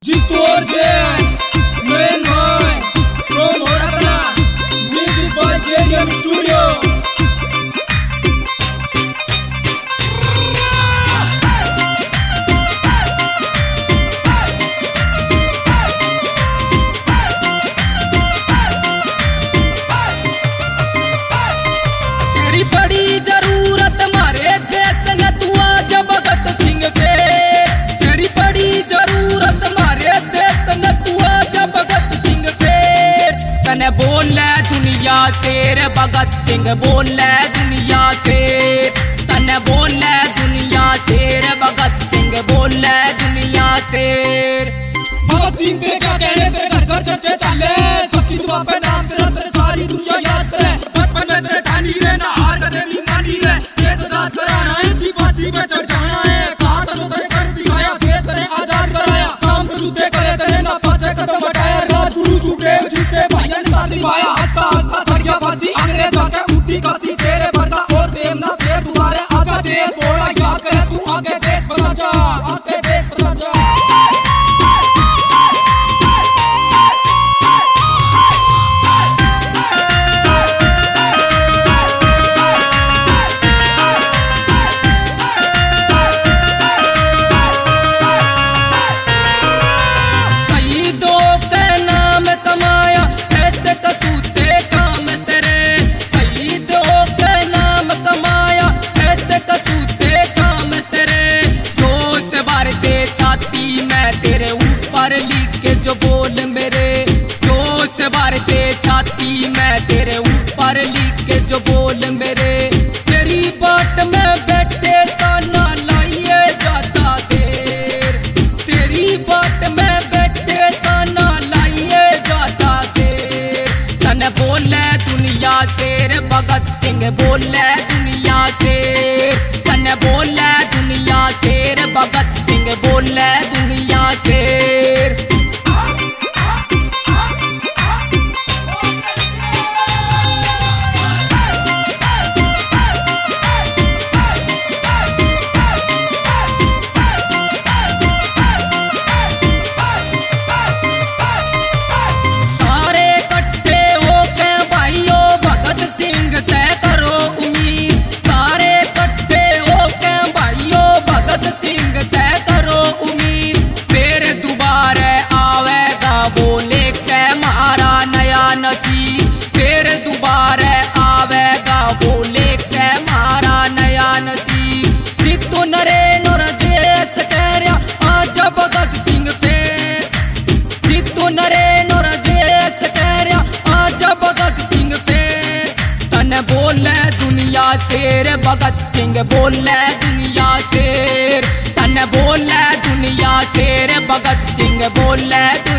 Jitor Jazz, main boy from Horakala, music by JDM Studio. तेरी बड़ी जरूरत मारे देश ने तू आज भगत सिंह पे। तेरी बड़ी जरूरत मारे देश ने तू आज भगत सिंह पे। तने बोले दुनिया शेर भगत सिंह बोले दुनिया शेर। तने बोले दुनिया शेर भगत सिंह बोले दुनिया शेर। भगत सिंह तेरे क्या कहने तेरे घर घर चर्चे चले। सबकी जुबान पे नाम तेरा तेरे सारी दुनिया याद करे। बचपन में तेरे ठानी रे ना हार कदे भी मानी रे। देश आजाद कराना है जी फांसी पे चढ़ जाना है। कहा तो तेरे कर दिखाया देश तेरे आजाद कराया। काम तो जुद्ध करे तेरे ना पाछे कदम हटाया। राजगुरु सुखदेव जिससे भाइयों ने साथ निभाया। हंसता हंसता चढ़ गया फांसी अंग्रेजों के उठी काशी। तेरे भरता और सेम ना फिर दोबारा आजा देश थोड़ा याद करे तू आगे देश बता जा। आगे देश बता जा। तेरे ऊपर लिख के जो बोल मेरे जोश भरते छाती में। तेरे ऊपर लिख के जो बोल मेरे। तेरी बाट में बैठे साना लाइए जाता देर। तेरी बाट में बैठे साना लाइए जाता देर। तने बोले दुनिया शेर भगत सिंह बोले दुनिया शेर। तने बोले दुनिया शेर भगत सिंह बोले दुनिया शेर। सारे इकट्ठे होके भाइयों भगत सिंह तय करो उम्मीद। सारे इकट्ठे होके भाइयों भगत सिंह तय करो उम्मीद। फिर दोबारा आवेगा वो लेके मारा नया नसीब। फिर दोबारा आवेगा वो लेके मारा नया नसीब। जितो नरेन और जेस कह रहा आज भगत सिंह फिर। जितो नरेन और जेस कह रहा आज भगत सिंह फिर। तने बोले दुनिया शेर भगत सिंह बोले दुनिया शेर। तने बोले दुनिया शेर भगत सिंह बोले